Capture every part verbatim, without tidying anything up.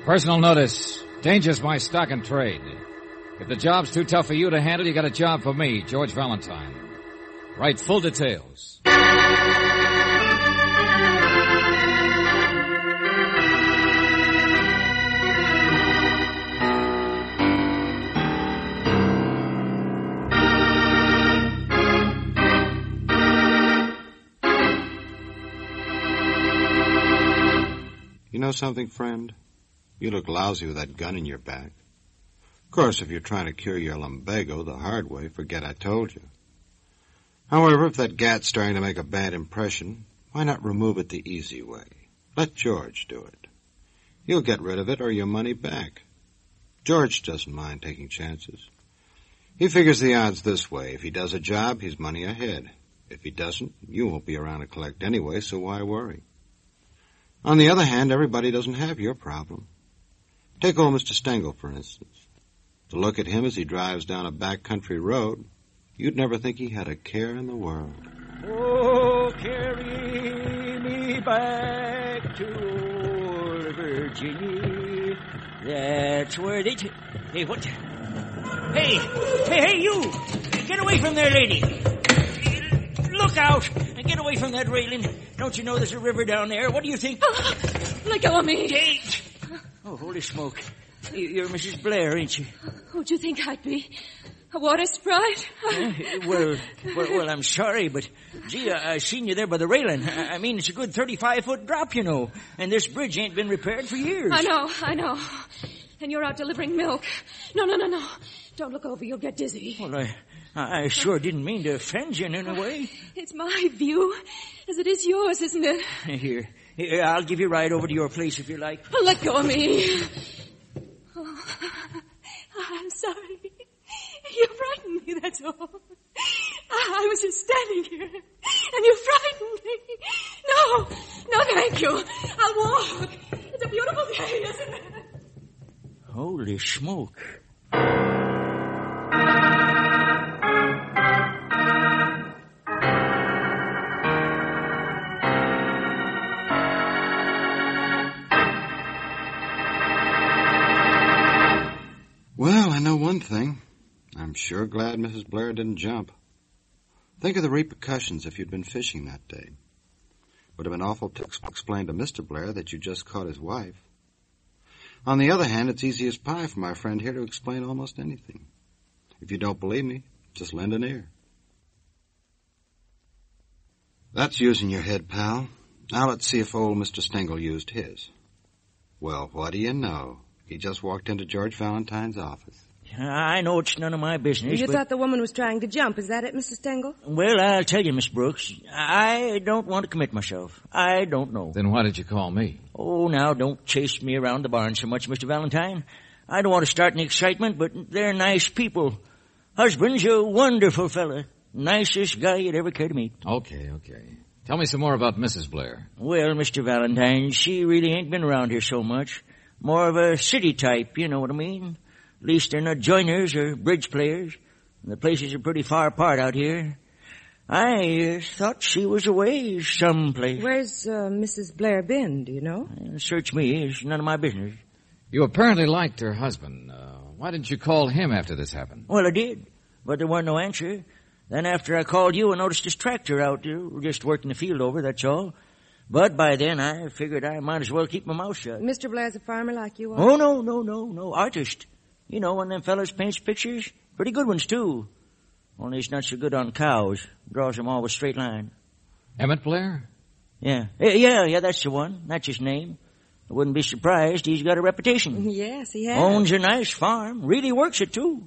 Personal notice. Danger's my stock and trade. If the job's too tough for you to handle, you got a job for me, George Valentine. Write full details. You know something, friend? You look lousy with that gun in your back. Of course, if you're trying to cure your lumbago the hard way, forget I told you. However, if that gat's starting to make a bad impression, why not remove it the easy way? Let George do it. He'll get rid of it or your money back. George doesn't mind taking chances. He figures the odds this way. If he does a job, he's money ahead. If he doesn't, you won't be around to collect anyway, so why worry? On the other hand, everybody doesn't have your problem. Take old Mister Stengel, for instance. To look at him as he drives down a back-country road, you'd never think he had a care in the world. Oh, carry me back to old Virginia. That's where they... T- hey, what? Hey, hey, hey, you! Get away from there, lady! Look out! And get away from that railing. Don't you know there's a river down there? What do you think? Oh, let go of me. Kate! Oh, holy smoke. You're Missus Blair, ain't you? Who'd you think I'd be? A water sprite? uh, well, well, well, I'm sorry, but, gee, I, I seen you there by the railing. I, I mean, it's a good thirty-five foot drop, you know. And this bridge ain't been repaired for years. I know, I know. And you're out delivering milk. No, no, no, no. Don't look over. You'll get dizzy. Well, I... I sure didn't mean to offend you in any way. It's my view, as it is yours, isn't it? Here, here, I'll give you a ride over to your place if you like. Oh, let go of me. Oh, I'm sorry. You frightened me, that's all. I was just standing here, and you frightened me. No, no, thank you. I'll walk. It's a beautiful day, isn't it? Holy smoke. Well, I know one thing. I'm sure glad Missus Blair didn't jump. Think of the repercussions if you'd been fishing that day. Would have been awful to explain to Mister Blair that you just caught his wife. On the other hand, it's easy as pie for my friend here to explain almost anything. If you don't believe me, just lend an ear. That's using your head, pal. Now let's see if old Mister Stengel used his. Well, what do you know? He just walked into George Valentine's office. I know it's none of my business. You but... thought the woman was trying to jump. Is that it, Mister Stengel? Well, I'll tell you, Miss Brooks. I don't want to commit myself. I don't know. Then why did you call me? Oh, now, don't chase me around the barn so much, Mister Valentine. I don't want to start any excitement, but they're nice people. Husband's a wonderful fella. Nicest guy you'd ever care to meet. Okay, okay. Tell me some more about Missus Blair. Well, Mister Valentine, she really ain't been around here so much. More of a city type, you know what I mean? At least they're not joiners or bridge players. The places are pretty far apart out here. I uh, thought she was away someplace. Where's uh, Missus Blair been, do you know? Uh, search me. It's none of my business. You apparently liked her husband. Uh, why didn't you call him after this happened? Well, I did, but there wasn't no answer. Then after I called you, I noticed his tractor out there. We're just working the field over, that's all. But by then, I figured I might as well keep my mouth shut. Mister Blair's a farmer like you are? Oh, no, no, no, no. Artist. You know, one of them fellas paints pictures. Pretty good ones, too. Only he's not so good on cows. Draws them all with straight line. Emmett Blair? Yeah. Yeah, yeah, that's the one. That's his name. I wouldn't be surprised. He's got a reputation. Yes, he has. Owns a nice farm. Really works it, too.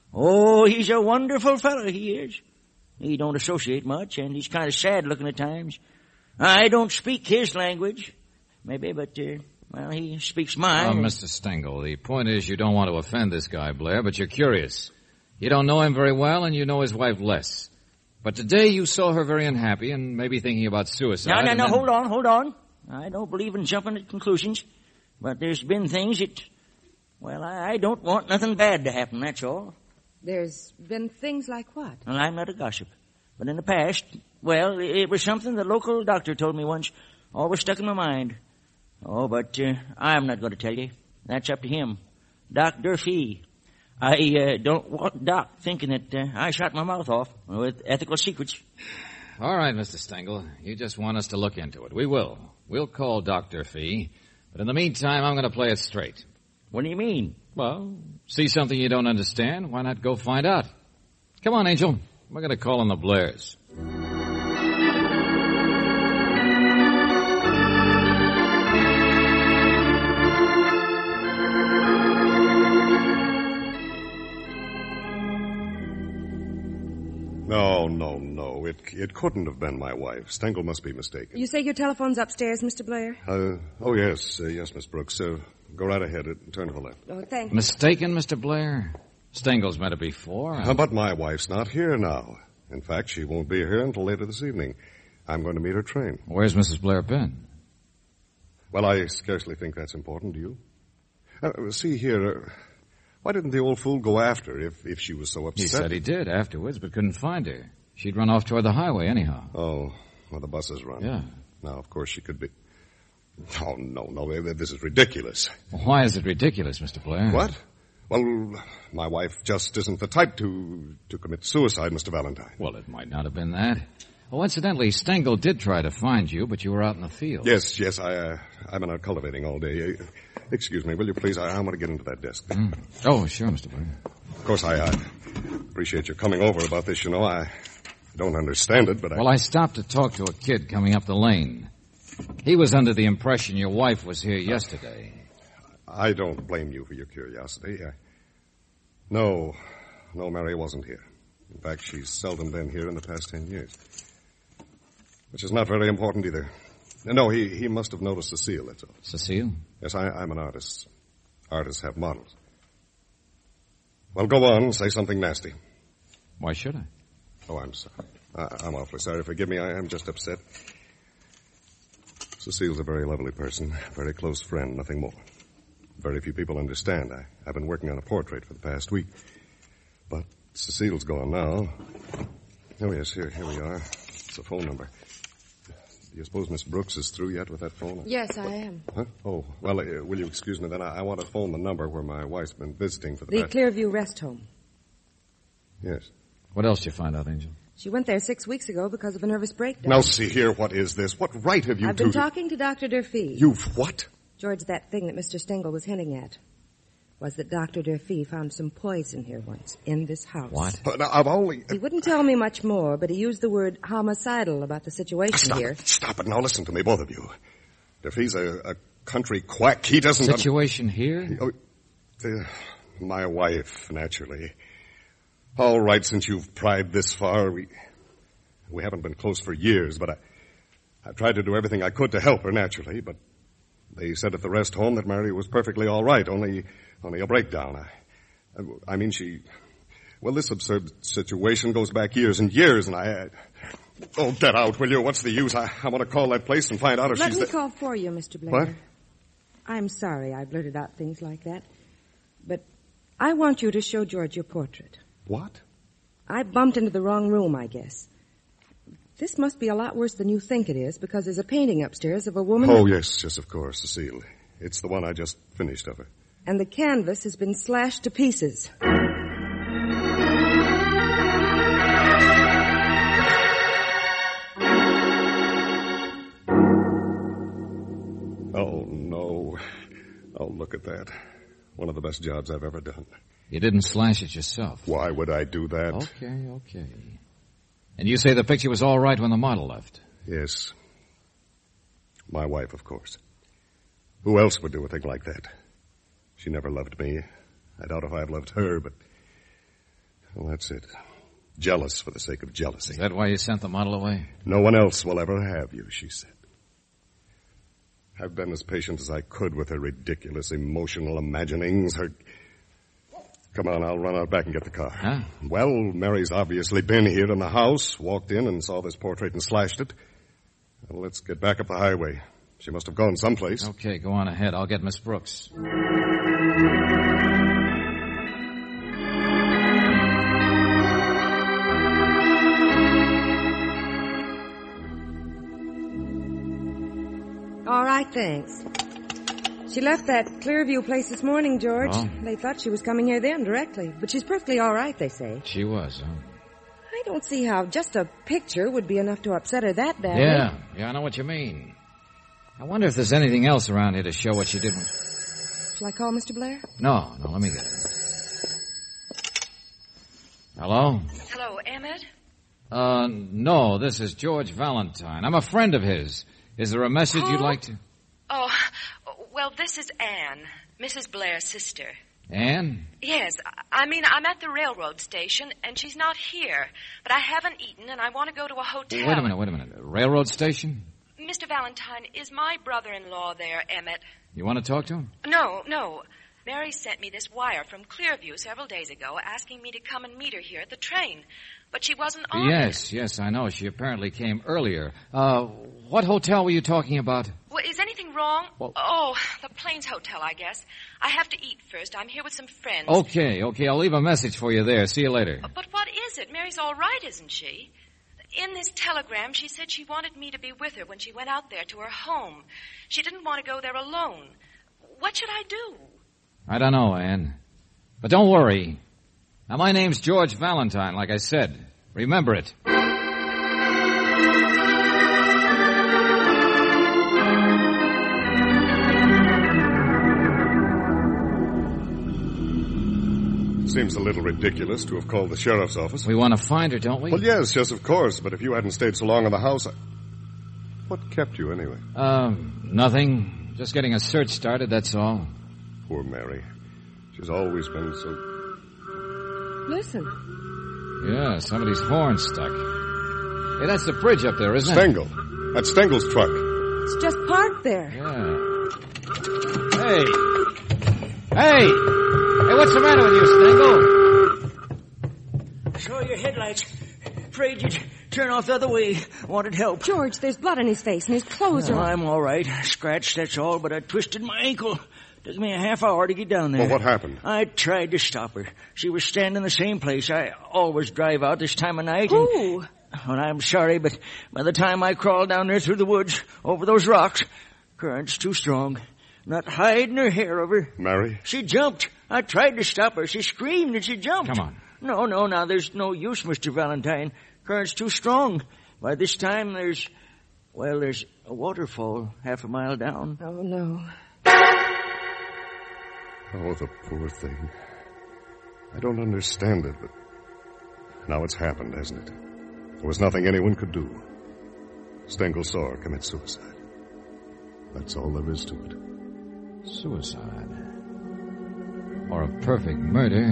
Oh, he's a wonderful fellow, he is. He don't associate much, and he's kind of sad looking at times. I don't speak his language. Maybe, but, uh, well, he speaks mine. Oh, Mister Stengel, the point is you don't want to offend this guy, Blair, but you're curious. You don't know him very well, and you know his wife less. But today you saw her very unhappy and maybe thinking about suicide. No, no, no, then... hold on, hold on. I don't believe in jumping at conclusions. But there's been things that, well, I don't want nothing bad to happen, that's all. There's been things like what? Well, I'm not a gossip. But in the past, well, it was something the local doctor told me once. Always stuck in my mind. Oh, but uh, I'm not going to tell you. That's up to him. Doc Durfee. I uh, don't want Doc thinking that uh, I shot my mouth off with ethical secrets. All right, Mister Stengel. You just want us to look into it. We will. We'll call Doctor Fee. But in the meantime, I'm going to play it straight. What do you mean? Well, see something you don't understand? Why not go find out? Come on, Angel. We're going to call on the Blairs. No, no, no. It it couldn't have been my wife. Stengel must be mistaken. You say your telephone's upstairs, Mister Blair? Uh, oh, yes. Uh, yes, Miss Brooks. Uh, go right ahead and turn to the left. Oh, thank you. Mistaken, Mister Blair? Stengel's met her before. Uh, but my wife's not here now. In fact, she won't be here until later this evening. I'm going to meet her train. Where's Missus Blair been? Well, I scarcely think that's important, do you? Uh, see here... Uh, Why didn't the old fool go after her if, if she was so upset? He said he did afterwards, but couldn't find her. She'd run off toward the highway anyhow. Oh, well, the buses run. Yeah. Now, of course, she could be... Oh, no, no, this is ridiculous. Well, why is it ridiculous, Mister Blair? What? Well, my wife just isn't the type to, to commit suicide, Mister Valentine. Well, it might not have been that. Oh, incidentally, Stengel did try to find you, but you were out in the field. Yes, yes, I, uh, I've been out cultivating all day. Uh, excuse me, will you please? I, I want to get into that desk. Mm. Oh, sure, Mister Blair. Of course, I uh, appreciate your coming over about this, you know. I don't understand it, but I... Well, I stopped to talk to a kid coming up the lane. He was under the impression your wife was here yesterday. I don't blame you for your curiosity. I... No, no, Mary wasn't here. In fact, she's seldom been here in the past ten years. Which is not very important either. No, he, he must have noticed Cecile, that's all. Cecile? Yes, I, I'm an artist. Artists have models. Well, go on, say something nasty. Why should I? Oh, I'm sorry. I, I'm awfully sorry. Forgive me, I am just upset. Cecile's a very lovely person, a very close friend, nothing more. Very few people understand. I, I've been working on a portrait for the past week. But Cecile's gone now. Oh, yes, here, here we are. It's a phone number. Do you suppose Miss Brooks is through yet with that phone? Yes, I am. Huh? Oh, well, uh, will you excuse me then? I, I want to phone the number where my wife's been visiting for the The past... Clearview Rest Home. Yes. What else did you find out, Angel? She went there six weeks ago because of a nervous breakdown. Now, see here, what is this? What right have you I've two been to... talking to Doctor Durfee. You've what? George, that thing that Mister Stengel was hinting at was that Doctor Durfee found some poison here once, in this house. What? Uh, now, I've only... He wouldn't tell me much more, but he used the word homicidal about the situation Stop here. it. Stop it. Now, listen to me, both of you. If he's a, a country quack, he doesn't... Situation here? Oh, uh, my wife, naturally. All right, since you've pried this far, we... We haven't been close for years, but I... I tried to do everything I could to help her, naturally, but... They said at the rest home that Mary was perfectly all right, only... Only a breakdown. I... I mean, she... Well, this absurd situation goes back years and years, and I... I oh, get out, will you? What's the use? I, I want to call that place and find out if Let she's... me the... call for you, Mister Blair. What? I'm sorry I blurted out things like that. But I want you to show George your portrait. What? I bumped into the wrong room, I guess. This must be a lot worse than you think it is, because there's a painting upstairs of a woman... Oh, yes, yes, of course, Cecile. It's the one I just finished of her. And the canvas has been slashed to pieces. Oh, no. Oh, look at that. One of the best jobs I've ever done. You didn't slash it yourself. Why would I do that? Okay, okay. And you say the picture was all right when the model left? Yes. My wife, of course. Who else would do a thing like that? She never loved me. I doubt if I've loved her, but... Well, that's it. Jealous for the sake of jealousy. Is that why you sent the model away? No one else will ever have you, she said. I've been as patient as I could with her ridiculous emotional imaginings, her... Come on, I'll run out back and get the car. Huh? Well, Mary's obviously been here in the house, walked in and saw this portrait and slashed it. Well, let's get back up the highway. She must have gone someplace. Okay, go on ahead. I'll get Miss Brooks. All right, thanks. She left that Clearview place this morning, George. Oh? They thought she was coming here then directly. But she's perfectly all right, they say. She was, huh? I don't see how just a picture would be enough to upset her that badly. Yeah, yeah, I know what you mean. I wonder if there's anything else around here to show what she did when... Shall I call Mister Blair? No, no, let me get it. Hello? Hello, Emmett? Uh, no, this is George Valentine. I'm a friend of his. Is there a message Who? you'd like to... Oh, well, this is Anne, Missus Blair's sister. Anne? Yes, I mean, I'm at the railroad station, and she's not here. But I haven't eaten, and I want to go to a hotel. Wait a minute, wait a minute. A railroad station? Mister Valentine, is my brother-in-law there, Emmett? You want to talk to him? No, no. Mary sent me this wire from Clearview several days ago asking me to come and meet her here at the train. But she wasn't on Yes, it. yes, I know. She apparently came earlier. Uh, what hotel were you talking about? Well, is anything wrong? Well- Oh, the Plains Hotel, I guess. I have to eat first. I'm here with some friends. Okay, okay, I'll leave a message for you there. See you later. But what is it? Mary's all right, isn't she? In this telegram, she said she wanted me to be with her when she went out there to her home. She didn't want to go there alone. What should I do? I don't know, Anne. But don't worry. Now, my name's George Valentine, like I said. Remember it. Seems a little ridiculous to have called the sheriff's office. We want to find her, don't we? Well, yes, yes, of course. But if you hadn't stayed so long in the house, I... What kept you anyway? Um, nothing. Just getting a search started, that's all. Poor Mary. She's always been so... Listen. Yeah, somebody's horn stuck. Hey, that's the bridge up there, isn't Stengel. That's Stengel's truck. It's just parked there. it? Yeah. Hey. Hey! Hey, what's the matter with you, Stengel? Saw your headlights. Afraid you'd turn off the other way. Wanted help. George, there's blood on his face and his clothes No, are... I'm all right. Scratched, that's all, but I twisted my ankle. Took me a half hour to get down there. Well, what happened? I tried to stop her. She was standing in the same place. I always drive out this time of night. Who? And, well, I'm sorry, but by the time I crawled down there through the woods, over those rocks, current's too strong. Not hide nor hair of her. Mary? She jumped. I tried to stop her. She screamed and she jumped. Come on. No, no, now there's no use, Mister Valentine. Current's too strong. By this time there's, well, there's a waterfall half a mile down. Oh, no. Oh, the poor thing. I don't understand it, but now it's happened, hasn't it? There was nothing anyone could do. Stengel saw her commit suicide. That's all there is to it. Suicide. Or a perfect murder.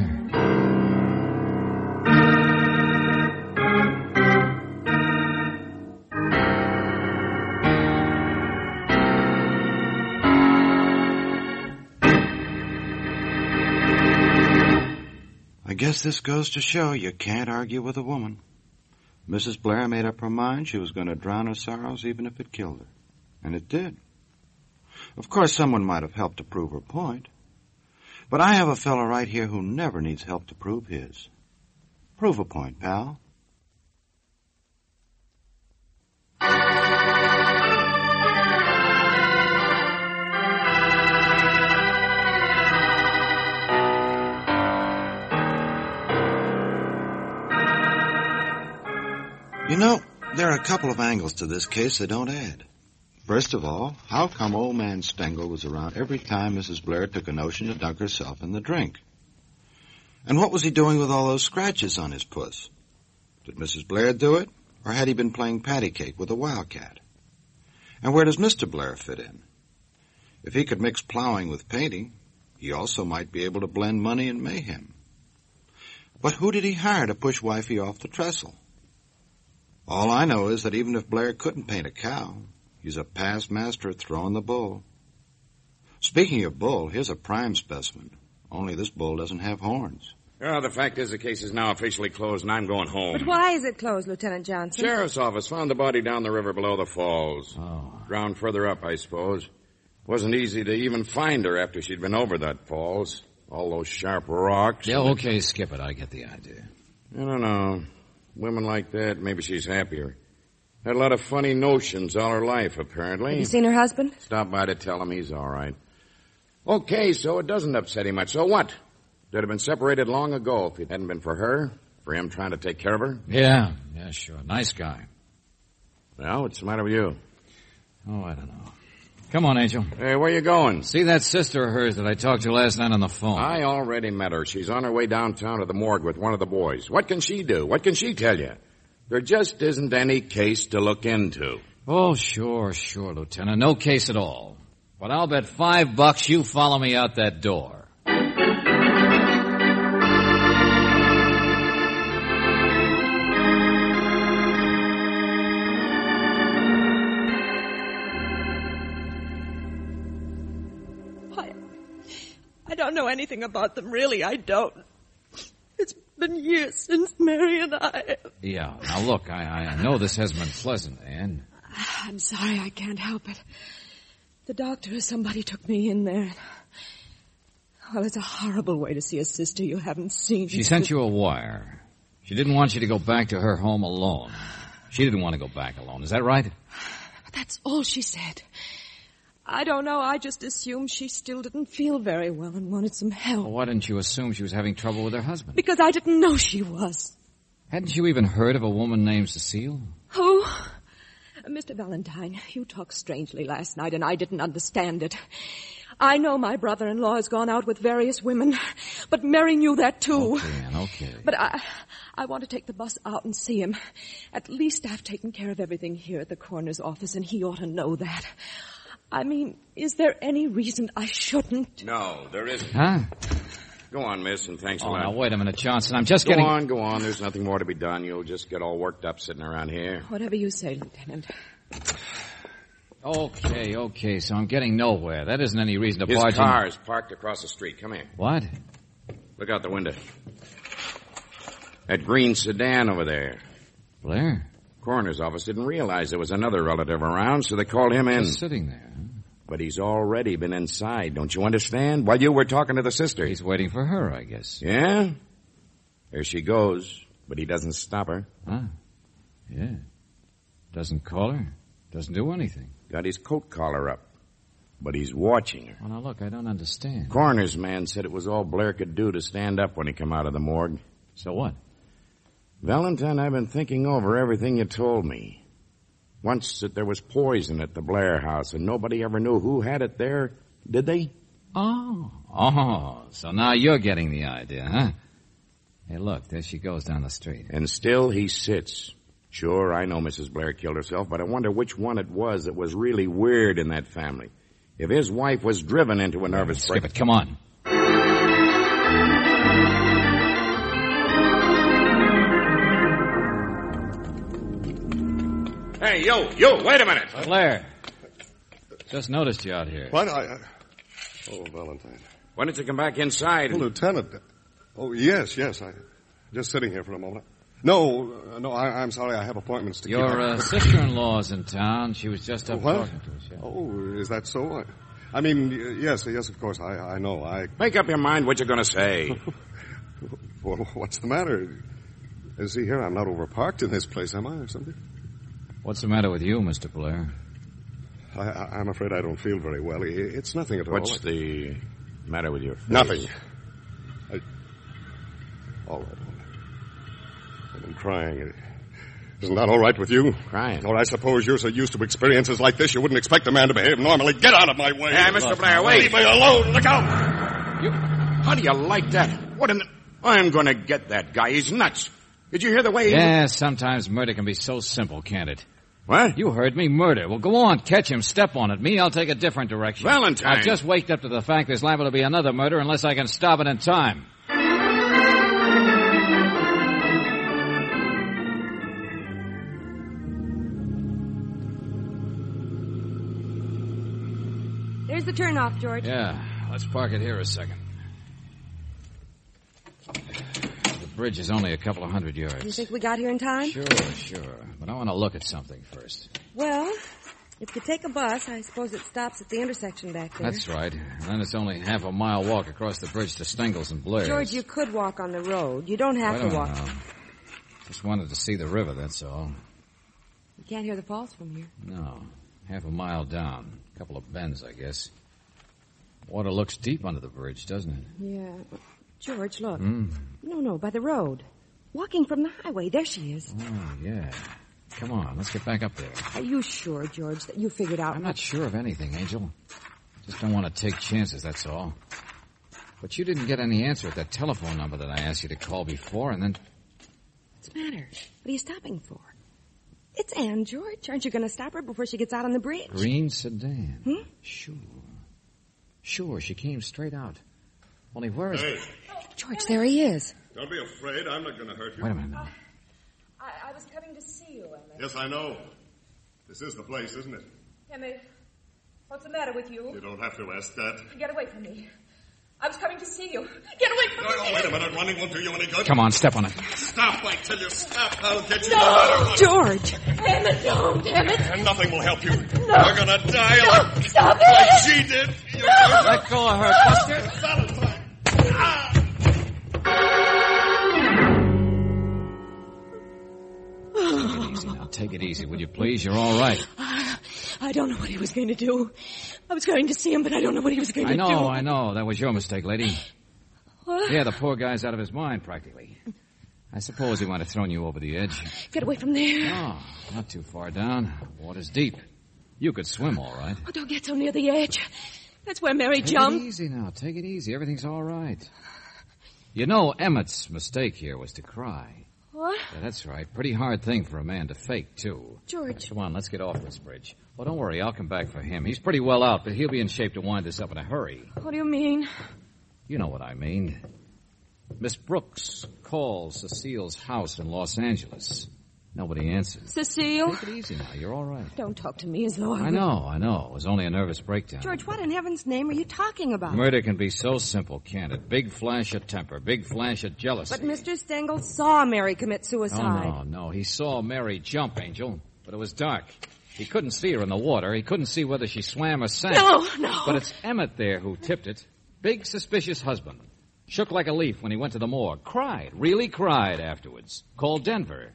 I guess this goes to show you can't argue with a woman. Missus Blair made up her mind she was going to drown her sorrows even if it killed her. And it did. Of course, someone might have helped to prove her point. But I have a fellow right here who never needs help to prove his. Prove a point, pal. You know, there are a couple of angles to this case that don't add. First of all, how come old man Stengel was around every time Missus Blair took a notion to dunk herself in the drink? And what was he doing with all those scratches on his puss? Did Missus Blair do it, or had he been playing patty cake with a wildcat? And where does Mister Blair fit in? If he could mix plowing with painting, he also might be able to blend money and mayhem. But who did he hire to push wifey off the trestle? All I know is that even if Blair couldn't paint a cow, he's a past master at throwing the bull. Speaking of bull, here's a prime specimen. Only this bull doesn't have horns. Well, the fact is the case is now officially closed, and I'm going home. But why is it closed, Lieutenant Johnson? Sheriff's office found the body down the river below the falls. Oh. Ground further up, I suppose. Wasn't easy to even find her after she'd been over that falls. All those sharp rocks. Yeah, okay, skip it. I get the idea. I don't know. Women like that, maybe she's happier. Had a lot of funny notions all her life, apparently. Have you seen her husband? Stopped by to tell him he's all right. Okay, so it doesn't upset him much. So what? They'd have been separated long ago if it hadn't been for her, for him trying to take care of her. Yeah, yeah, sure. Nice guy. Well, what's the matter with you? Oh, I don't know. Come on, Angel. Hey, where you going? See that sister of hers that I talked to last night on the phone? I already met her. She's on her way downtown to the morgue with one of the boys. What can she do? What can she tell you? There just isn't any case to look into. Oh, sure, sure, Lieutenant. No case at all. But I'll bet five bucks you follow me out that door. I don't know anything about them, really, I don't. It's been years since Mary and I... Yeah, now look, I, I know this hasn't been pleasant, Anne. I'm sorry, I can't help it. The doctor or somebody took me in there. Well, it's a horrible way to see a sister you haven't seen. She sent you a wire. She didn't want you to go back to her home alone. She didn't want to go back alone, is that right? That's all she said. I don't know, I just assumed she still didn't feel very well and wanted some help. Well, why didn't you assume she was having trouble with her husband? Because I didn't know she was. Hadn't you even heard of a woman named Cecile? Who? Mister Valentine, you talked strangely last night and I didn't understand it. I know my brother-in-law has gone out with various women, but Mary knew that too. Okay, Anne, okay. But I, I want to take the bus out and see him. At least I've taken care of everything here at the coroner's office and he ought to know that. I mean, is there any reason I shouldn't? No, there isn't. Huh? Go on, miss, and thanks oh, a lot. Now, wait a minute, Johnson. I'm just go getting... Go on, go on. There's nothing more to be done. You'll just get all worked up sitting around here. Whatever you say, Lieutenant. Okay, okay, so I'm getting nowhere. That isn't any reason to His barge car in... is parked across the street. Come here. What? Look out the window. That green sedan over there. Blair? Coroner's office didn't realize there was another relative around, so they called him in. Just sitting there. But he's already been inside, don't you understand? While you were talking to the sister. He's waiting for her, I guess. Yeah? There she goes, but he doesn't stop her. Huh? Yeah. Doesn't call her. Doesn't do anything. Got his coat collar up, but he's watching her. Well, now look, I don't understand. Coroner's man said it was all Blair could do to stand up when he came out of the morgue. So what? Valentine, I've been thinking over everything you told me. Once that there was poison at the Blair house, and nobody ever knew who had it there, did they? Oh, oh, so now you're getting the idea, huh? Hey, look, there she goes down the street. And still he sits. Sure, I know Missus Blair killed herself, but I wonder which one it was that was really weird in that family. If his wife was driven into a nervous break... Skip it, come on. Hey, you, you, wait a minute. Blair. Just noticed you out here. What? I, I... Oh, Valentine. Why don't you come back inside? Oh, Lieutenant. Oh, yes, yes. I just sitting here for a moment. No, uh, no, I, I'm sorry. I have appointments to Your keep. Your uh, sister-in-law's in town. She was just up what? talking to us. Yeah. Oh, is that so? I, I mean, yes, yes, of course. I, I know. I make up your mind what you're going to say. Well, what's the matter? See here, I'm not overparked in this place, am I, or something? What's the matter with you, Mister Blair? I, I, I'm afraid I don't feel very well. It's nothing at all. What's the matter with your face? Nothing. I... All right, all right. I've been crying. Isn't that all right with you? Crying? Or I suppose you're so used to experiences like this you wouldn't expect a man to behave normally. Get out of my way! Hey, Mister Blair, wait! Leave me alone! Look out! You... How do you like that? What in the... I'm going to get that guy. He's nuts. Did you hear the way he... Yeah, sometimes murder can be so simple, can't it? What? You heard me, murder. Well, go on, catch him, step on it. Me, I'll take a different direction. Valentine! I've just waked up to the fact there's liable to be another murder unless I can stop it in time. There's the turnoff, George. Yeah, let's park it here a second. The bridge is only a couple of hundred yards. You think we got here in time? Sure, sure. But I want to look at something first. Well, if you take a bus, I suppose it stops at the intersection back there. That's right. And then it's only half a mile walk across the bridge to Stengels and Blair's. George, you could walk on the road. You don't have I don't to walk. know. Just wanted to see the river, that's all. You can't hear the falls from here. No. Half a mile down. A couple of bends, I guess. Water looks deep under the bridge, doesn't it? Yeah. George, look. Mm. No, no, by the road. Walking from the highway. There she is. Oh, yeah. Come on, let's get back up there. Are you sure, George, that you figured out... I'm not sure of anything, Angel. Just don't want to take chances, that's all. But you didn't get any answer at that telephone number that I asked you to call before, and then... What's the matter? What are you stopping for? It's Anne, George. Aren't you going to stop her before she gets out on the bridge? Green sedan. Hmm? Sure. Sure, she came straight out. Only where is... Hey. George, there he is. Don't be afraid. I'm not going to hurt you. Wait a minute now. I, I was coming to see you, Emmett. Yes, I know. This is the place, isn't it? Emmett, what's the matter with you? You don't have to ask that. Get away from me. I was coming to see you. Get away from No, me. no, wait a minute. Running won't do you any good. Come on, step on it. Stop, I tell you. Stop. I'll get you No, no matter what. George! Emmett, don't, Emmett. And nothing will help you. No. You're going to die No, like, stop like it. she did. You're No. Let go of her, Buster. Valentine. Ah! Take it easy now. Take it easy, will you please? You're all right. I, I don't know what he was going to do. I was going to see him, but I don't know what he was going I to know, do. I know. That was your mistake, lady. What? Yeah, the poor guy's out of his mind, practically. I suppose he might have thrown you over the edge. Get away from there. Oh, not too far down. Water's deep. You could swim, all right. Oh, don't get so near the edge. That's where Mary Take jumped. it easy now. Take it easy. Everything's all right. You know, Emmett's mistake here was to cry. What? Yeah, that's right. Pretty hard thing for a man to fake, too. George. Come on, let's get off this bridge. Well, don't worry. I'll come back for him. He's pretty well out, but he'll be in shape to wind this up in a hurry. What do you mean? You know what I mean. Miss Brooks calls Cecile's house in Los Angeles. Nobody answers. Cecile? Take it easy now. You're all right. Don't talk to me as though I... I know, I know. It was only a nervous breakdown. George, what in heaven's name are you talking about? Murder can be so simple, can't it? Big flash of temper, big flash of jealousy. But Mister Stengel saw Mary commit suicide. Oh, no, no. He saw Mary jump, Angel, but it was dark. He couldn't see her in the water. He couldn't see whether she swam or sank. No, no. But it's Emmett there who tipped it. Big, suspicious husband. Shook like a leaf when he went to the morgue. Cried, really cried afterwards. Called Denver.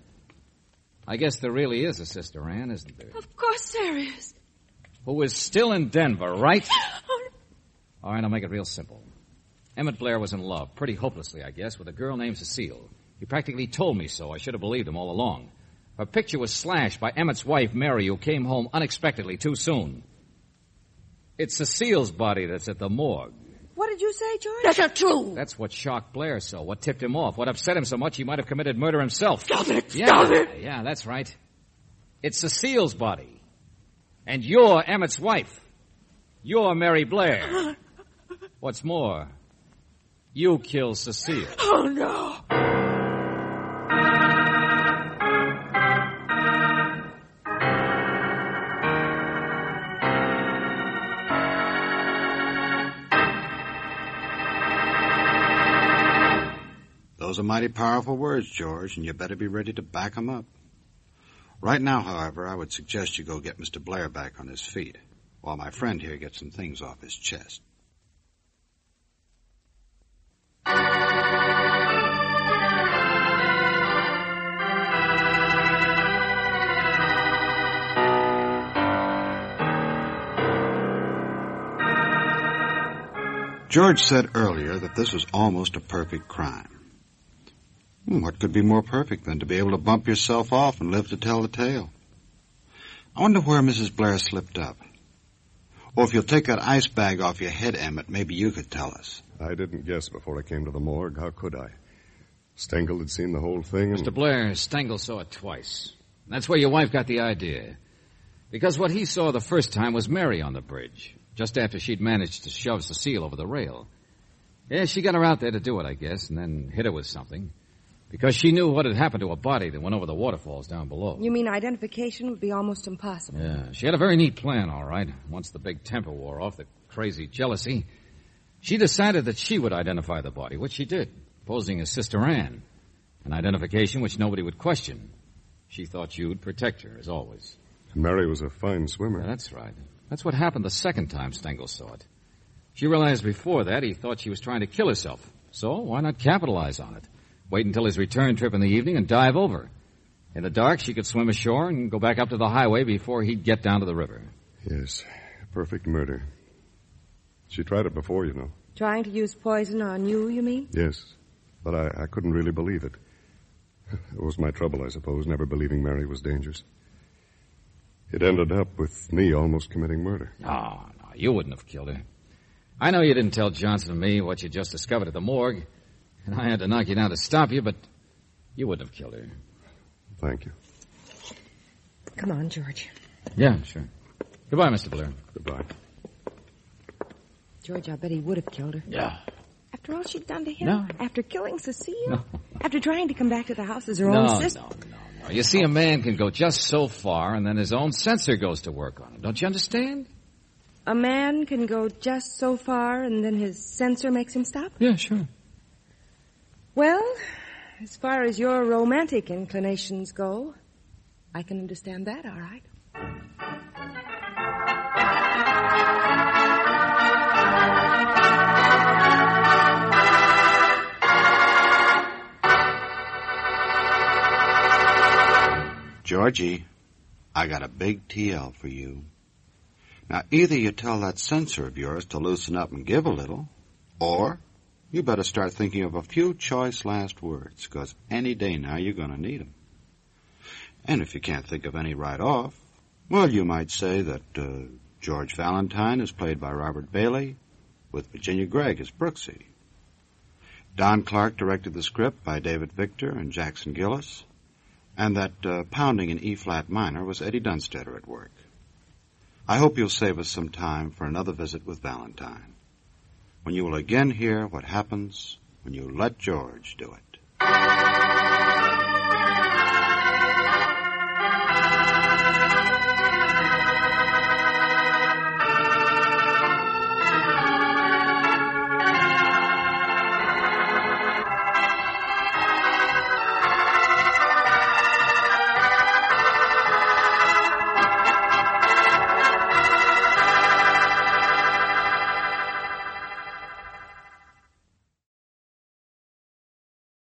I guess there really is a Sister Ann, isn't there? Of course there is. Who is still in Denver, right? Oh, All right, I'll make it real simple. Emmett Blair was in love, pretty hopelessly, I guess, with a girl named Cecile. He practically told me so. I should have believed him all along. Her picture was slashed by Emmett's wife, Mary, who came home unexpectedly too soon. It's Cecile's body that's at the morgue. What did you say, George? that's not true. That's what shocked Blair so, what tipped him off, what upset him so much he might have committed murder himself. Stop it. Yeah, Stop it. yeah, that's right. It's Cecile's body. And you're Emmett's wife. You're Mary Blair. What's more, you killed Cecile. Oh, no. Those are mighty powerful words, George, and you better be ready to back 'em up. Right now, however, I would suggest you go get Mister Blair back on his feet, while my friend here gets some things off his chest. George said earlier that this was almost a perfect crime. What could be more perfect than to be able to bump yourself off and live to tell the tale? I wonder where Missus Blair slipped up. Or if you'll take that ice bag off your head, Emmett, maybe you could tell us. I didn't guess before I came to the morgue. How could I? Stengel had seen the whole thing and... Mister Blair, Stengel saw it twice. That's where your wife got the idea. Because what he saw the first time was Mary on the bridge, just after she'd managed to shove Cecile over the rail. Yeah, she got her out there to do it, I guess, and then hit her with something. Because she knew what had happened to a body that went over the waterfalls down below. You mean identification would be almost impossible? Yeah, she had a very neat plan, all right. Once the big temper wore off, the crazy jealousy, she decided that she would identify the body, which she did, posing as Sister Ann. An identification which nobody would question. She thought you'd protect her, as always. Mary was a fine swimmer. Yeah, that's right. That's what happened the second time Stengel saw it. She realized before that he thought she was trying to kill herself. So why not capitalize on it? Wait until his return trip in the evening and dive over. In the dark, she could swim ashore and go back up to the highway before he'd get down to the river. Yes, perfect murder. She tried it before, you know. Trying to use poison on you, you mean? Yes, but I, I couldn't really believe it. It was my trouble, I suppose, never believing Mary was dangerous. It ended up with me almost committing murder. No, no, you wouldn't have killed her. I know you didn't tell Johnson and me what you just discovered at the morgue, and I had to knock you down to stop you, but you wouldn't have killed her. Thank you. Come on, George. Yeah, sure. Goodbye, Mister Blair. Goodbye. George, I bet he would have killed her. Yeah. After all she'd done to him? No. After killing Cecile? No. After trying to come back to the house as her No, own sister? no, no, no. You see, a man can go just so far, and then his own censor goes to work on him. Don't you understand? A man can go just so far, and then his censor makes him stop? Yeah, sure. Well, as far as your romantic inclinations go, I can understand that, all right. Georgie, I got a big T L for you. Now, either you tell that censor of yours to loosen up and give a little, or you better start thinking of a few choice last words, because any day now you're going to need them. And if you can't think of any right off, well, you might say that uh, George Valentine is played by Robert Bailey, with Virginia Gregg as Brooksy. Don Clark directed the script by David Victor and Jackson Gillis, and that uh, pounding in E-flat minor was Eddie Dunstetter at work. I hope you'll save us some time for another visit with Valentine, when you will again hear what happens when you let George do it.